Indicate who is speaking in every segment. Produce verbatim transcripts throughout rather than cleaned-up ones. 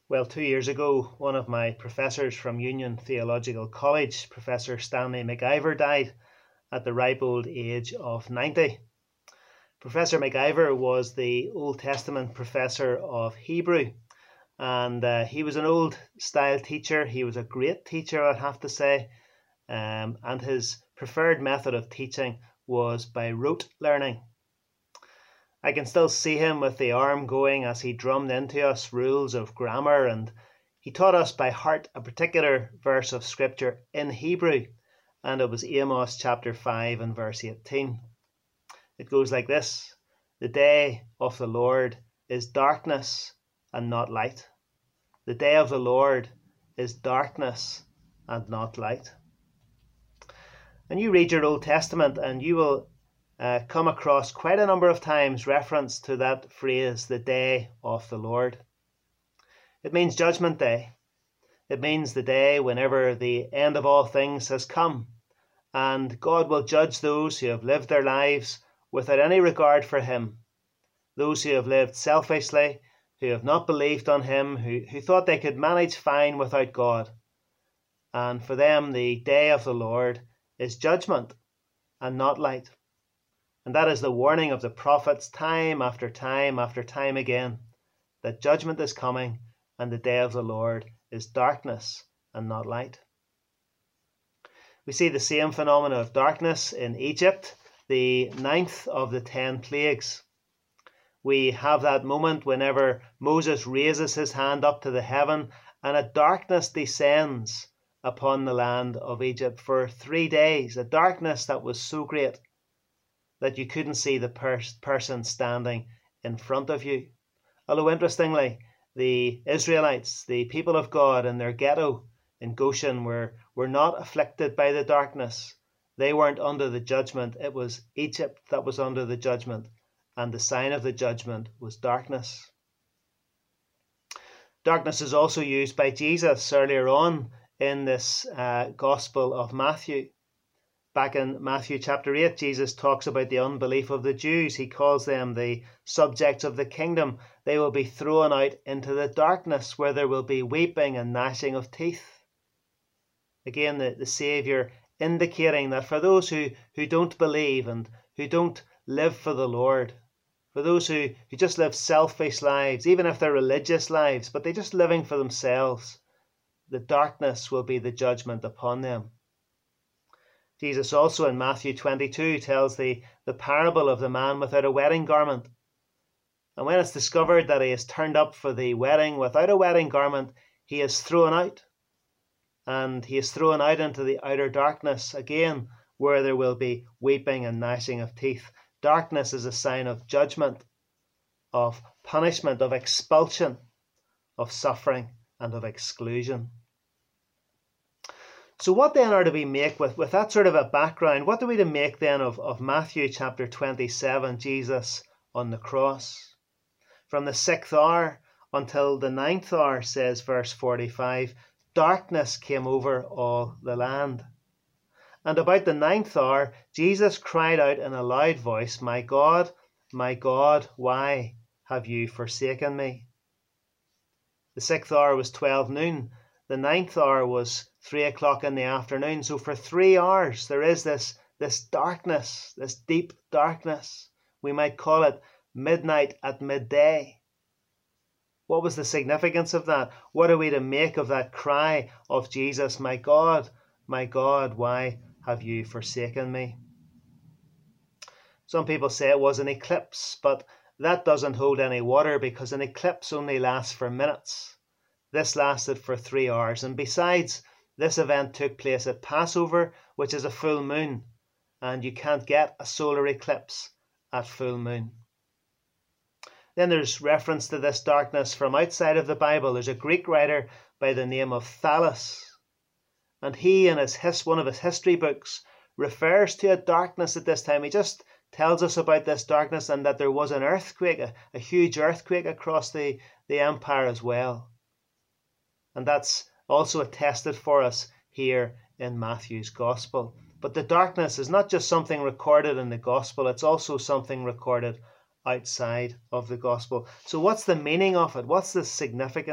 Speaker 1: Well, two years ago, one of my professors from Union Theological College, Professor Stanley McIver, died at the ripe old age of ninety. Professor McIver was the Old Testament professor of Hebrew, and uh, he was an old style teacher. He was a great teacher, I'd have to say, um, and his preferred method of teaching was by rote learning. I can still see him with the arm going as he drummed into us rules of grammar, and he taught us by heart a particular verse of scripture in Hebrew, and it was Amos chapter five and verse eighteen. It goes like this: "The day of the Lord is darkness and not light. The day of the Lord is darkness and not light." And you read your Old Testament and you will uh, come across quite a number of times reference to that phrase, the day of the Lord. It means Judgment Day. It means the day whenever the end of all things has come, and God will judge those who have lived their lives without any regard for Him, those who have lived selfishly, who have not believed on Him, who, who thought they could manage fine without God. And for them, the day of the Lord is judgment and not light. And that is the warning of the prophets time after time after time again, that judgment is coming and the day of the Lord is darkness and not light. We see the same phenomena of darkness in Egypt, the ninth of the ten plagues. We have that moment whenever Moses raises his hand up to the heaven and a darkness descends upon the land of Egypt for three days, a darkness that was so great that you couldn't see the pers- person standing in front of you. Although interestingly, the Israelites, the people of God in their ghetto in Goshen were, were not afflicted by the darkness. They weren't under the judgment. It was Egypt that was under the judgment, and the sign of the judgment was darkness. Darkness is also used by Jesus earlier on in this uh, Gospel of Matthew. Back in Matthew chapter eight, Jesus talks about the unbelief of the Jews. He calls them the subjects of the kingdom. They will be thrown out into the darkness where there will be weeping and gnashing of teeth. Again, the, the Saviour indicating that for those who, who don't believe and who don't live for the Lord, for those who, who just live selfish lives, even if they're religious lives, but they're just living for themselves, the darkness will be the judgment upon them. Jesus also in Matthew twenty-two tells the, the parable of the man without a wedding garment. And when it's discovered that he has turned up for the wedding without a wedding garment, he is thrown out. And he is thrown out into the outer darkness, again, where there will be weeping and gnashing of teeth. Darkness is a sign of judgment, of punishment, of expulsion, of suffering, and of exclusion. So what then are to we make with, with that sort of a background? What are we to make then of, of Matthew chapter twenty-seven, Jesus on the cross? From the sixth hour until the ninth hour, says verse forty-five, darkness came over all the land. And about the ninth hour, Jesus cried out in a loud voice, "My God, my God, why have you forsaken me?" The sixth hour was twelve noon. The ninth hour was three o'clock in the afternoon. So for three hours, there is this, this darkness, this deep darkness. We might call it midnight at midday. What was the significance of that? What are we to make of that cry of Jesus, "My God, my God, why have you forsaken me?" Some people say it was an eclipse, but that doesn't hold any water because an eclipse only lasts for minutes. This lasted for three hours. And besides, this event took place at Passover, which is a full moon, and you can't get a solar eclipse at full moon. Then there's reference to this darkness from outside of the Bible. There's a Greek writer by the name of Thales, and he in his his, one of his history books refers to a darkness at this time. He just tells us about this darkness and that there was an earthquake, a, a huge earthquake across the, the empire as well. And that's also attested for us here in Matthew's Gospel. But the darkness is not just something recorded in the Gospel, it's also something recorded outside of the Gospel. So what's the meaning of it? What's the significance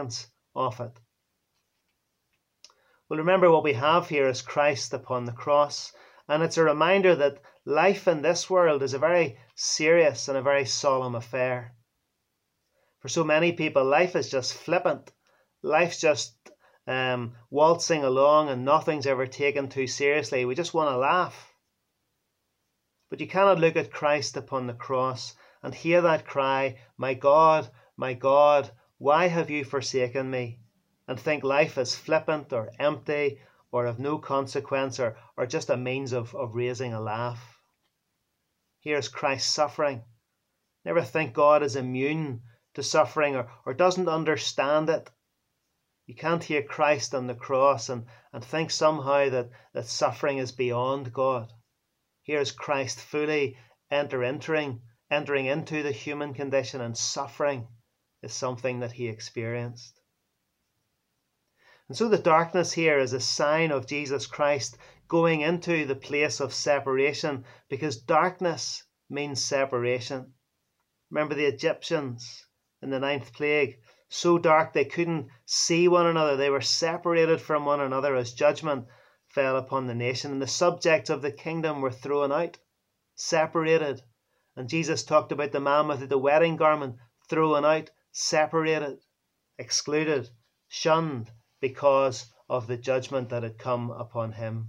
Speaker 1: of it. Well, remember what we have here is Christ upon the cross, and it's a reminder that life in this world is a very serious and a very solemn affair. For so many people, life is just flippant. Life's just um, waltzing along and nothing's ever taken too seriously. We just want to laugh. But you cannot look at Christ upon the cross and hear that cry, "My God, my God, why have you forsaken me?" and think life is flippant or empty or of no consequence or, or just a means of, of raising a laugh. Here's Christ suffering. Never think God is immune to suffering or, or doesn't understand it. You can't hear Christ on the cross and, and think somehow that, that suffering is beyond God. Here's Christ fully enter, entering, entering into the human condition, and suffering is something that he experienced. And so the darkness here is a sign of Jesus Christ going into the place of separation, because darkness means separation. Remember the Egyptians in the ninth plague, so dark they couldn't see one another. They were separated from one another as judgment fell upon the nation, and the subjects of the kingdom were thrown out, separated. And Jesus talked about the man with the wedding garment, thrown out, separated, excluded, shunned, because of the judgment that had come upon him.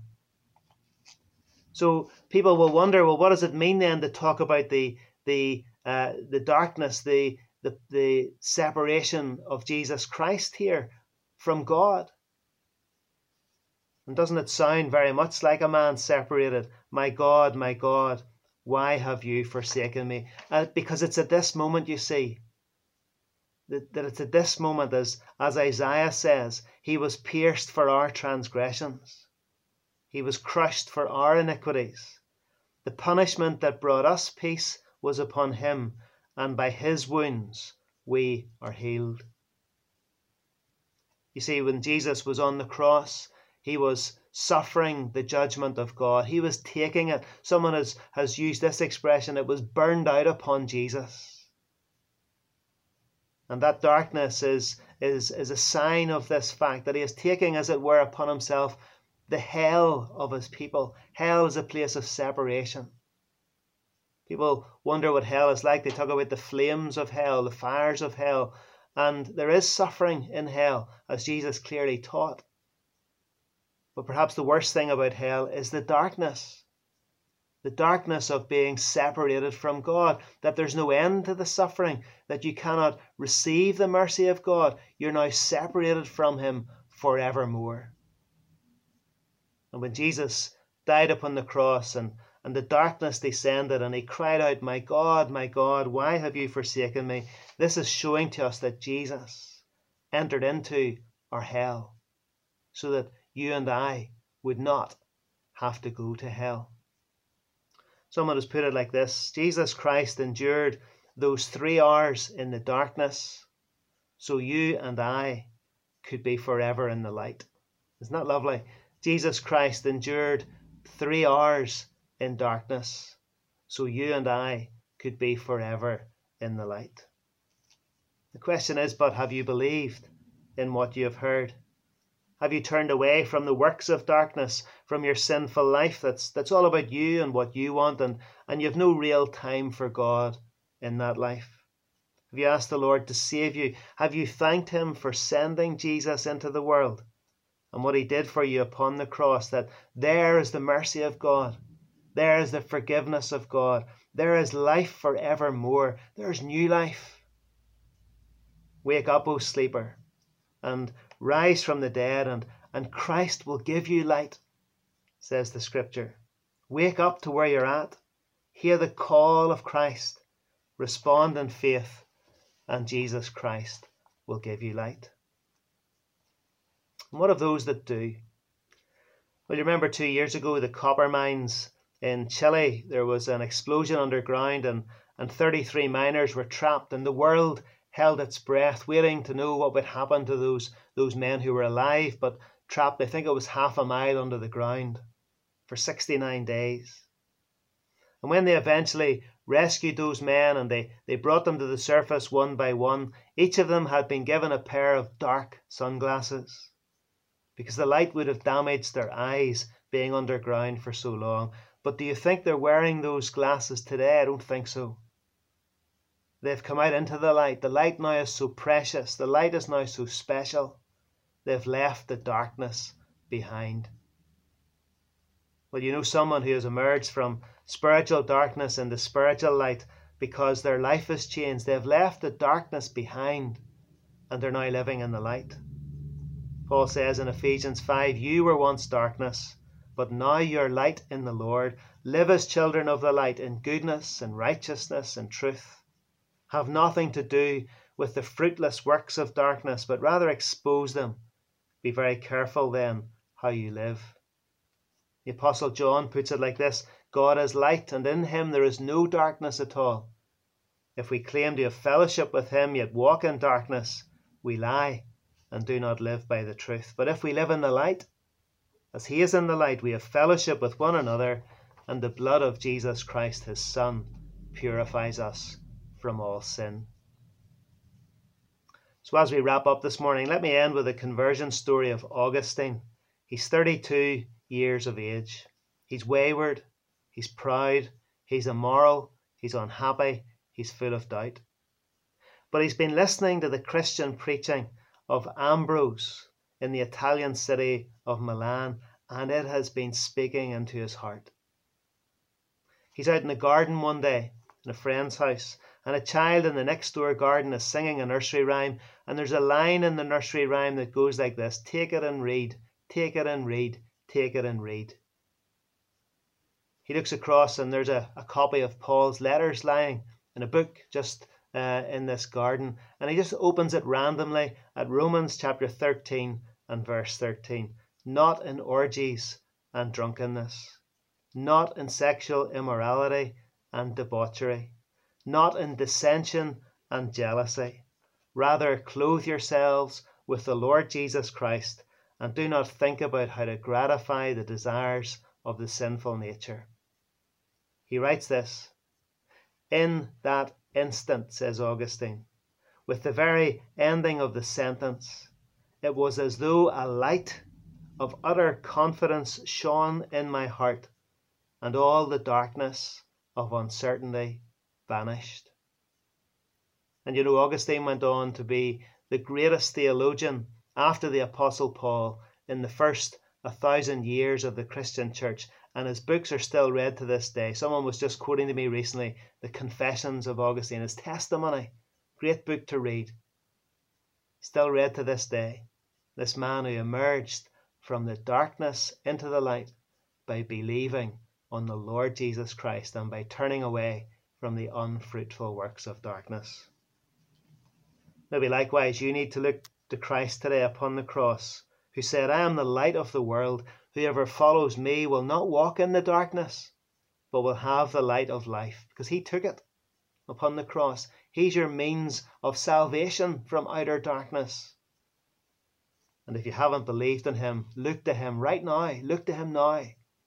Speaker 1: So people will wonder, well, what does it mean then to talk about the the uh, the darkness, the, the the separation of Jesus Christ here from God? And doesn't it sound very much like a man separated? "My God, my God, why have you forsaken me?" Uh, because it's at this moment, you see, that, that it's at this moment, as, as Isaiah says, he was pierced for our transgressions. He was crushed for our iniquities. The punishment that brought us peace was upon him, and by his wounds we are healed. You see, when Jesus was on the cross, he was suffering the judgment of God. He was taking it. Someone has, has used this expression, it was burned out upon Jesus. And that darkness is, is, is a sign of this fact, that he is taking, as it were, upon himself the hell of his people. Hell is a place of separation. People wonder what hell is like. They talk about the flames of hell, the fires of hell. And there is suffering in hell, as Jesus clearly taught. But perhaps the worst thing about hell is the darkness. The darkness of being separated from God, that there's no end to the suffering, that you cannot receive the mercy of God. You're now separated from him forevermore. And when Jesus died upon the cross and, and the darkness descended and he cried out, "My God, my God, why have you forsaken me?" This is showing to us that Jesus entered into our hell so that you and I would not have to go to hell. Someone has put it like this: Jesus Christ endured those three hours in the darkness so you and I could be forever in the light. Isn't that lovely? Jesus Christ endured three hours in darkness so you and I could be forever in the light. The question is, but have you believed in what you have heard? Have you turned away from the works of darkness, from your sinful life that's that's all about you and what you want, and, and you have no real time for God in that life? Have you asked the Lord to save you? Have you thanked him for sending Jesus into the world and what he did for you upon the cross? That there is the mercy of God. There is the forgiveness of God. There is life forevermore. There is new life. Wake up, O sleeper, and rise from the dead, and, and Christ will give you light, says the scripture. Wake up to where you're at. Hear the call of Christ. Respond in faith, and Jesus Christ will give you light. And what of those that do? Well, you remember two years ago, the copper mines in Chile, there was an explosion underground, and, and thirty-three miners were trapped, and the world held its breath, waiting to know what would happen to those, those men who were alive, but trapped, I think it was half a mile under the ground for sixty-nine days. And when they eventually rescued those men and they, they brought them to the surface one by one. Each of them had been given a pair of dark sunglasses because the light would have damaged their eyes being underground for so long. But do you think they're wearing those glasses today? I don't think so. They've come out into the light. The light now is so precious. The light is now so special. They've left the darkness behind. Well, you know someone who has emerged from spiritual darkness into spiritual light because their life has changed. They've left the darkness behind and they're now living in the light. Paul says in Ephesians five, you were once darkness, but now you're light in the Lord. Live as children of the light in goodness and righteousness and truth. Have nothing to do with the fruitless works of darkness, but rather expose them. Be very careful then how you live. The Apostle John puts it like this: God is light, and in him there is no darkness at all. If we claim to have fellowship with him, yet walk in darkness, we lie and do not live by the truth. But if we live in the light, as he is in the light, we have fellowship with one another, and the blood of Jesus Christ, his Son, purifies us from all sin. So as we wrap up this morning, let me end with a conversion story of Augustine. He's thirty-two years of age. He's wayward, he's proud, he's immoral, he's unhappy, he's full of doubt. But he's been listening to the Christian preaching of Ambrose in the Italian city of Milan, and it has been speaking into his heart. He's out in the garden one day in a friend's house, and a child in the next door garden is singing a nursery rhyme, and there's a line in the nursery rhyme that goes like this: take it and read, take it and read, take it and read. He looks across and there's a, a copy of Paul's letters lying in a book just uh, in this garden, and he just opens it randomly at Romans chapter thirteen and verse thirteen. Not in orgies and drunkenness, not in sexual immorality and debauchery, not in dissension and jealousy. Rather, clothe yourselves with the Lord Jesus Christ, and do not think about how to gratify the desires of the sinful nature. He writes this: in that instant, says Augustine, with the very ending of the sentence, it was as though a light of utter confidence shone in my heart, and all the darkness of uncertainty vanished. And you know, Augustine went on to be the greatest theologian after the Apostle Paul in the first a thousand years of the Christian church, and his books are still read to this day. Someone was just quoting to me recently the Confessions of Augustine, his testimony, great book to read, still read to this day. This man who emerged from the darkness into the light by believing on the Lord Jesus Christ and by turning away from the unfruitful works of darkness. Maybe likewise you need to look to Christ today upon the cross, who said, I am the light of the world. Whoever follows me will not walk in the darkness, but will have the light of life, because he took it upon the cross. He's your means of salvation from outer darkness. And if you haven't believed in him, look to him right now. Look to him now.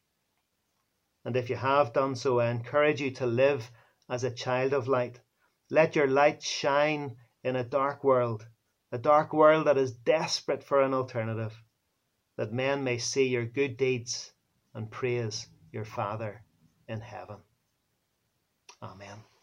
Speaker 1: And if you have done so, I encourage you to live as a child of light. Let your light shine in a dark world, a dark world that is desperate for an alternative, that men may see your good deeds and praise your Father in heaven. Amen.